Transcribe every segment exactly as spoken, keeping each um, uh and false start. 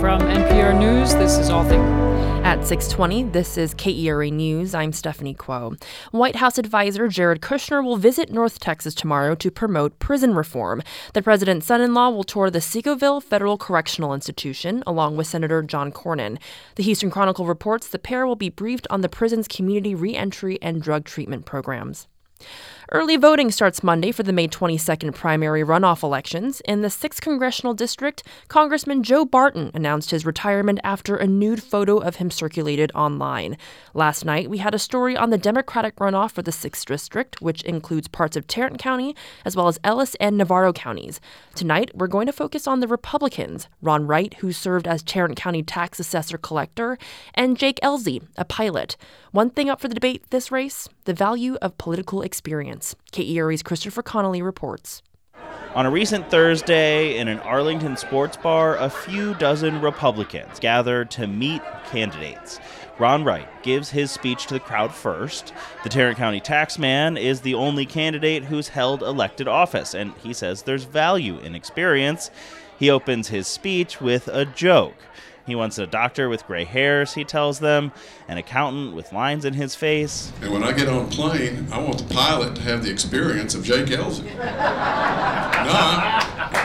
From N P R News, this is All Things. At six twenty, this is K E R A News. I'm Stephanie Kuo. White House advisor Jared Kushner will visit North Texas tomorrow to promote prison reform. The president's son-in-law will tour the Seagoville Federal Correctional Institution, along with Senator John Cornyn. The Houston Chronicle reports the pair will be briefed on the prison's community reentry and drug treatment programs. Early voting starts Monday for the May twenty-second primary runoff elections. In the sixth Congressional District, Congressman Joe Barton announced his retirement after a nude photo of him circulated online. Last night, we had a story on the Democratic runoff for the sixth District, which includes parts of Tarrant County, as well as Ellis and Navarro counties. Tonight, we're going to focus on the Republicans, Ron Wright, who served as Tarrant County tax assessor collector, and Jake Ellzey, a pilot. One thing up for the debate this race, the value of political experience. K E R A's Christopher Connolly reports. On a recent Thursday, in an Arlington sports bar, a few dozen Republicans gathered to meet candidates. Ron Wright gives his speech to the crowd first. The Tarrant County taxman is the only candidate who's held elected office, and he says there's value in experience. He opens his speech with a joke. He wants a doctor with gray hairs, he tells them, an accountant with lines in his face. And when I get on a plane, I want the pilot to have the experience of Jake Ellzey. No, I,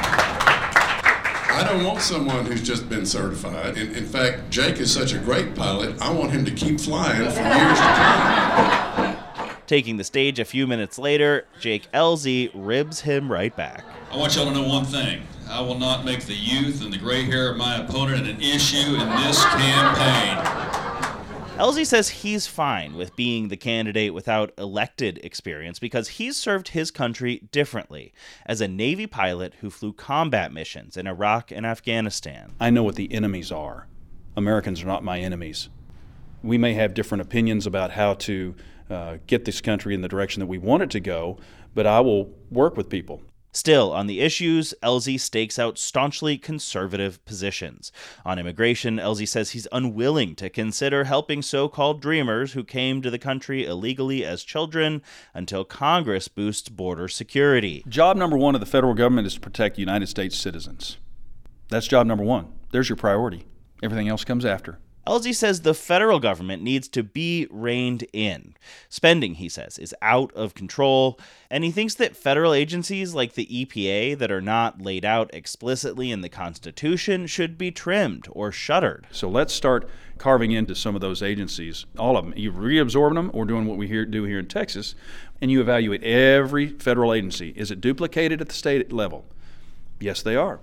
I don't want someone who's just been certified. In, in fact, Jake is such a great pilot, I want him to keep flying for years to come. Taking the stage a few minutes later, Jake Ellzey ribs him right back. I want y'all to know one thing. I will not make the youth and the gray hair of my opponent an issue in this campaign. Ellzey says he's fine with being the candidate without elected experience because he's served his country differently as a Navy pilot who flew combat missions in Iraq and Afghanistan. I know what the enemies are. Americans are not my enemies. We may have different opinions about how to uh, get this country in the direction that we want it to go, but I will work with people. Still, on the issues, Ellzey stakes out staunchly conservative positions. On immigration, Ellzey says he's unwilling to consider helping so-called dreamers who came to the country illegally as children until Congress boosts border security. Job number one of the federal government is to protect United States citizens. That's job number one. There's your priority. Everything else comes after. Ellzey says the federal government needs to be reined in. Spending, he says, is out of control, and he thinks that federal agencies like the E P A that are not laid out explicitly in the Constitution should be trimmed or shuttered. So let's start carving into some of those agencies, all of them. You reabsorb them, or doing what we here, do here in Texas, and you evaluate every federal agency. Is it duplicated at the state level? Yes, they are.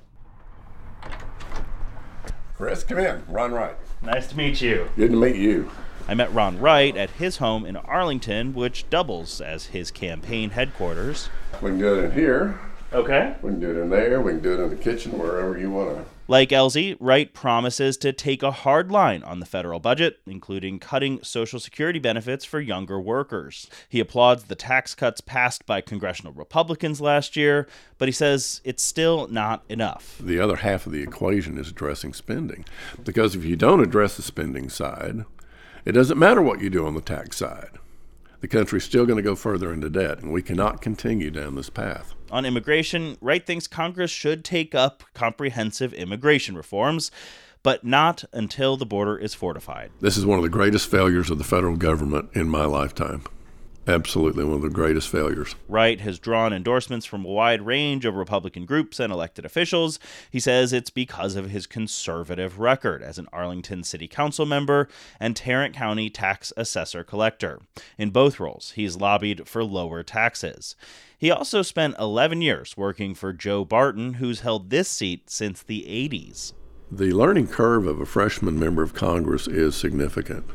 Chris, come in. Ron Wright. Nice to meet you. Good to meet you. I met Ron Wright at his home in Arlington, which doubles as his campaign headquarters. We can do it in here. Okay. We can do it in there. We can do it in the kitchen, wherever you want to. Like Ellzey, Wright promises to take a hard line on the federal budget, including cutting Social Security benefits for younger workers. He applauds the tax cuts passed by congressional Republicans last year, but he says it's still not enough. The other half of the equation is addressing spending, because if you don't address the spending side, it doesn't matter what you do on the tax side. The country's still going to go further into debt, and we cannot continue down this path. On immigration, Wright thinks Congress should take up comprehensive immigration reforms, but not until the border is fortified. This is one of the greatest failures of the federal government in my lifetime. Absolutely one of the greatest failures. Wright has drawn endorsements from a wide range of Republican groups and elected officials. He says it's because of his conservative record as an Arlington City Council member and Tarrant County tax assessor collector. In both roles, he's lobbied for lower taxes. He also spent eleven years working for Joe Barton, who's held this seat since the eighties. The learning curve of a freshman member of Congress is significant.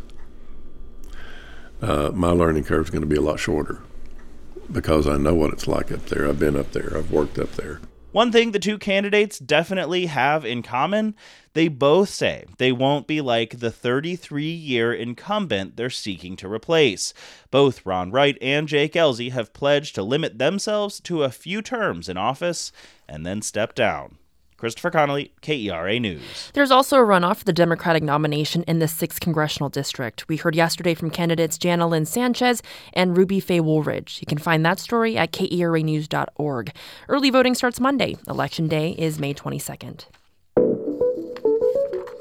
Uh, my learning curve is going to be a lot shorter because I know what it's like up there. I've been up there. I've worked up there. One thing the two candidates definitely have in common, they both say they won't be like the thirty-three-year incumbent they're seeking to replace. Both Ron Wright and Jake Ellzey have pledged to limit themselves to a few terms in office and then step down. Christopher Connolly, K E R A News. There's also a runoff for the Democratic nomination in the sixth Congressional District. We heard yesterday from candidates Jana Lynn Sanchez and Ruby Faye Woolridge. You can find that story at K E R A news dot org. Early voting starts Monday. Election Day is May twenty-second.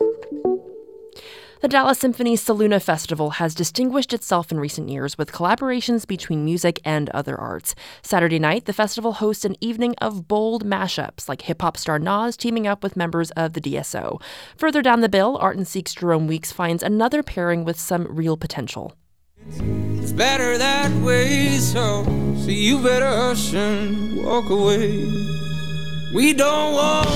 The Dallas Symphony's Soluna Festival has distinguished itself in recent years with collaborations between music and other arts. Saturday night, the festival hosts an evening of bold mashups, like hip-hop star Nas teaming up with members of the D S O. Further down the bill, Art and Seek's Jerome Weeks finds another pairing with some real potential. It's better that way, so, so you better hush and walk away. We don't want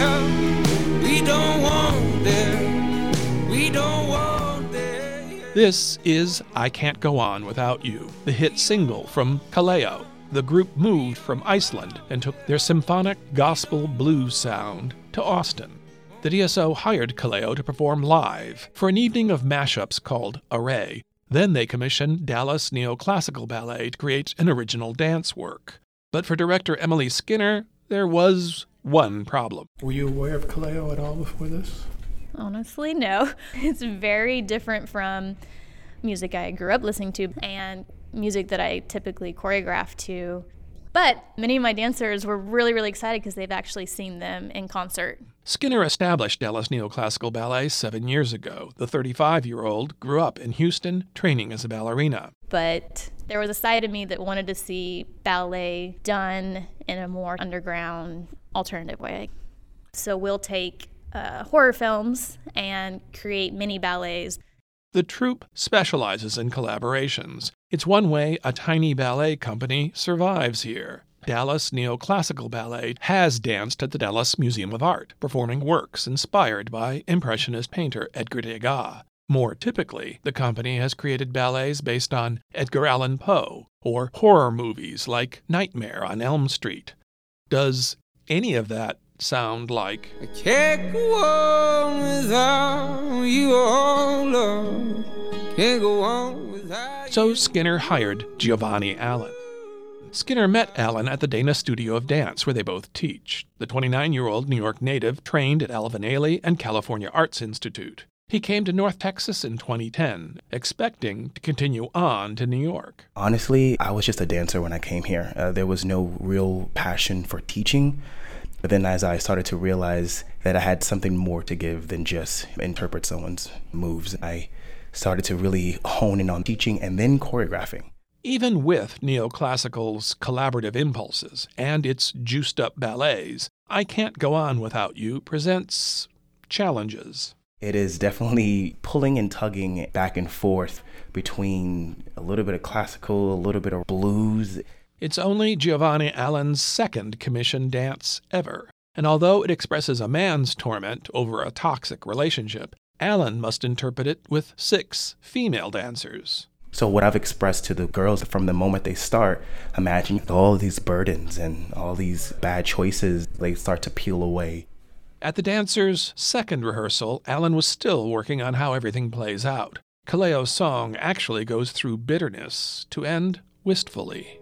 them, we don't want them. We don't want this. This is I Can't Go On Without You, the hit single from Kaleo. The group moved from Iceland and took their symphonic gospel blues sound to Austin. The D S O hired Kaleo to perform live for an evening of mashups called Array. Then they commissioned Dallas Neoclassical Ballet to create an original dance work. But for director Emily Skinner, there was one problem. Were you aware of Kaleo at all before this? Honestly, no. It's very different from music I grew up listening to and music that I typically choreograph to. But many of my dancers were really, really excited because they've actually seen them in concert. Skinner established Dallas Neoclassical Ballet seven years ago. The thirty-five-year-old grew up in Houston, training as a ballerina. But there was a side of me that wanted to see ballet done in a more underground, alternative way. So we'll take Uh, horror films and create mini ballets. The troupe specializes in collaborations. It's one way a tiny ballet company survives here. Dallas Neoclassical Ballet has danced at the Dallas Museum of Art, performing works inspired by Impressionist painter Edgar Degas. More typically, the company has created ballets based on Edgar Allan Poe or horror movies like Nightmare on Elm Street. Does any of that sound like I can't go on without you, oh love. Can't go on without you. So Skinner hired Giovanni Allen. Skinner met Allen at the Dana Studio of Dance, where they both teach. The twenty-nine-year-old New York native trained at Alvin Ailey and California Arts Institute. He came to North Texas in twenty ten, expecting to continue on to New York. Honestly, I was just a dancer when I came here. Uh, there was no real passion for teaching. But then as I started to realize that I had something more to give than just interpret someone's moves, I started to really hone in on teaching and then choreographing. Even with neoclassical's collaborative impulses and its juiced-up ballets, I Can't Go On Without You presents challenges. It is definitely pulling and tugging back and forth between a little bit of classical, a little bit of blues. It's only Giovanni Allen's second commissioned dance ever, and although it expresses a man's torment over a toxic relationship, Allen must interpret it with six female dancers. So what I've expressed to the girls from the moment they start, imagine all these burdens and all these bad choices, they start to peel away. At the dancers' second rehearsal, Allen was still working on how everything plays out. Kaleo's song actually goes through bitterness to end wistfully.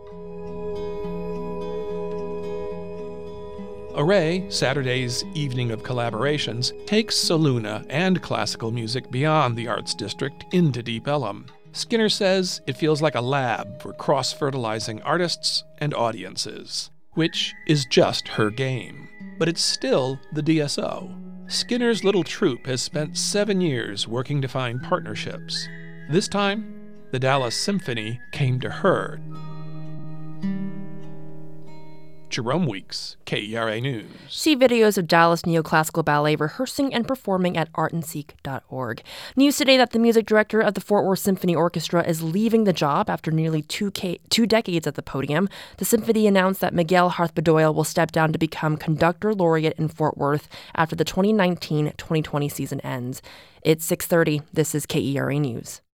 Array, Saturday's evening of collaborations, takes Soluna and classical music beyond the Arts District into Deep Ellum. Skinner says it feels like a lab for cross-fertilizing artists and audiences, which is just her game. But it's still the D S O. Skinner's little troupe has spent seven years working to find partnerships. This time, the Dallas Symphony came to her. Jerome Weeks, K E R A News. See videos of Dallas Neoclassical Ballet rehearsing and performing at art and seek dot org. News today that the music director of the Fort Worth Symphony Orchestra is leaving the job after nearly two, K- two decades at the podium. The symphony announced that Miguel Harth-Bedoyle will step down to become conductor laureate in Fort Worth after the twenty nineteen twenty twenty season ends. It's six thirty. This is K E R A News.